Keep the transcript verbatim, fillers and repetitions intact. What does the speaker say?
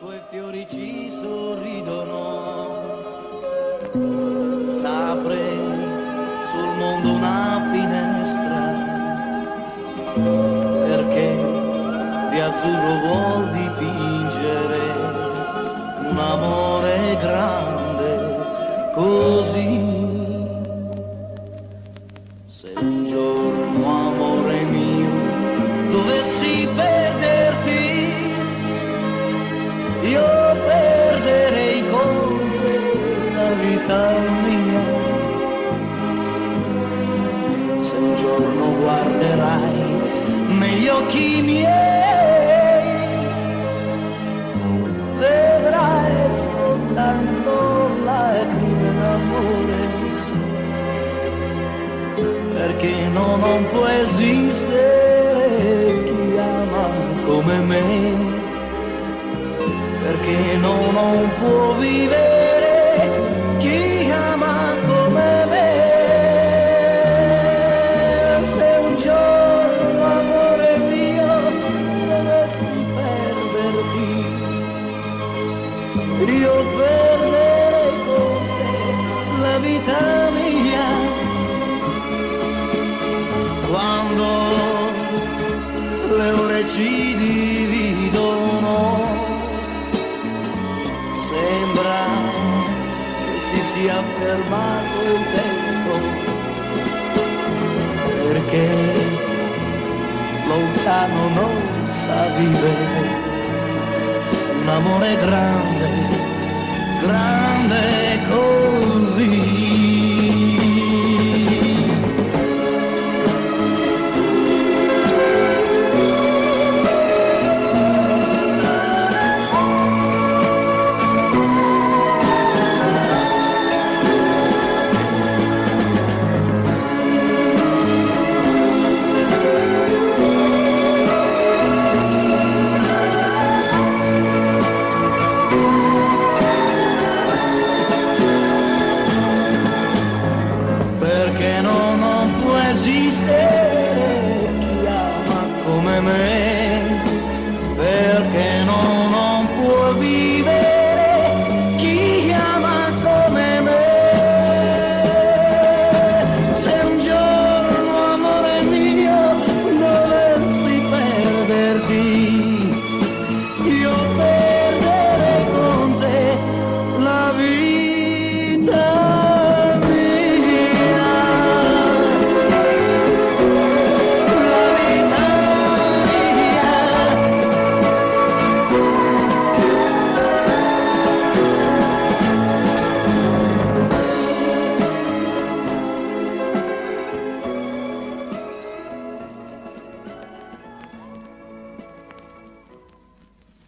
quei fiori ci sorridono, s'apre sul mondo una finestra, perché di azzurro vuol dipingere un amore grande così. Se un giorno, amore mio, dovessi perderti, io perderei con te la vita mia. Se un giorno guarderai negli occhi miei, vedrai soltanto lacrime d'amore, perché no, non può esistere chi ama come me, perché no, non può vivere chi ama come me. Se un giorno, amore mio, dovessi perderti, io perderei con te la vita mia. Quando le ore ci dividono, sembra che si sia fermato il tempo, perché lontano non sa vivere un amore grande, grande così.